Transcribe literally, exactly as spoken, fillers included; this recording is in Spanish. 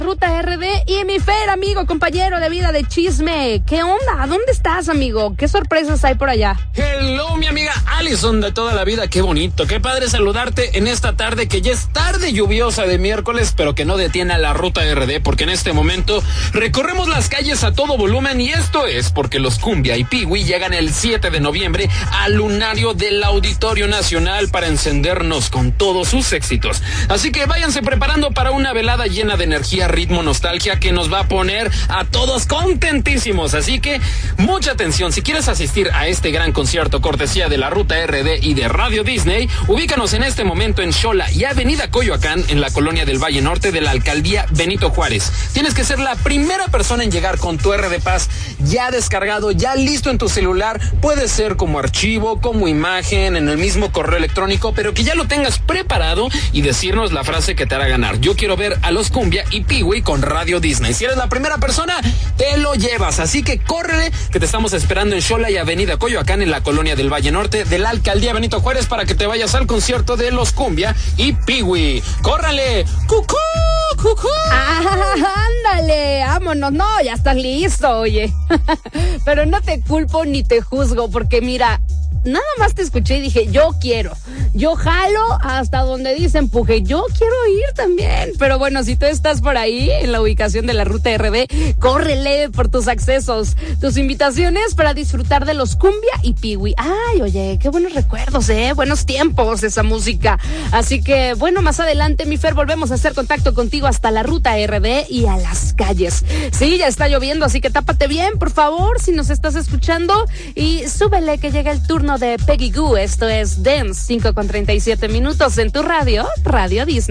Ruta R D y mi Fer, amigo, compañero de vida de chisme. ¿Qué onda? ¿Dónde estás, amigo? ¿Qué sorpresas hay por allá? Hello, mi amiga Alison de toda la vida. Qué bonito, qué padre saludarte en esta tarde que ya es tarde lluviosa de miércoles, pero que no detiene a la Ruta R D, porque en este momento recorremos las calles a todo volumen, y esto es porque los Cumbia y Pee-Wee llegan el siete de noviembre al lunario del Auditorio Nacional para encendernos con todos sus éxitos. Así que váyanse preparando para una velada llena de energía, ritmo, nostalgia, que nos va a poner a todos contentísimos. Así que mucha atención, si quieres asistir a este gran concierto cortesía de la Ruta R D y de Radio Disney, ubícanos en este momento en Xola y Avenida Coyoacán, en la colonia del Valle Norte de la Alcaldía Benito Juárez. Tienes que ser la primera persona en llegar con tu R D Pass ya descargado, ya listo en tu celular. Puede ser como archivo, como imagen, en el mismo correo electrónico, pero que ya lo tengas preparado y decirnos la frase que te hará ganar. Yo quiero ver a los Cumbia y Pee-Wee con Radio Disney. Si eres la primera persona, te lo llevas. Así que córrele, que te estamos esperando en Xola y Avenida Coyoacán, en la colonia del Valle Norte de la Alcaldía Benito Juárez, para que te vayas al concierto de los Cumbia y Pee-Wee. ¡Córrale! ¡Cucú! ¡Cucú! Ah, ándale, vámonos. No, ya estás listo, oye. Pero no te culpo ni te juzgo, porque mira, nada más te escuché y dije, yo quiero, yo jalo hasta donde dice empuje, yo quiero ir también. Pero bueno, si tú estás por ahí en la ubicación de la Ruta R D, córrele por tus accesos, tus invitaciones para disfrutar de los Cumbia y Pee-Wee. Ay, oye, qué buenos recuerdos, eh, buenos tiempos esa música. Así que bueno, más adelante, mi Fer, volvemos a hacer contacto contigo hasta la Ruta R D y a las calles. Sí, ya está lloviendo, así que tápate bien, por favor, si nos estás escuchando, y súbele que llega el turno de Peggy Gou. Esto es Dance, cinco con treinta y siete minutos en tu radio, Radio Disney.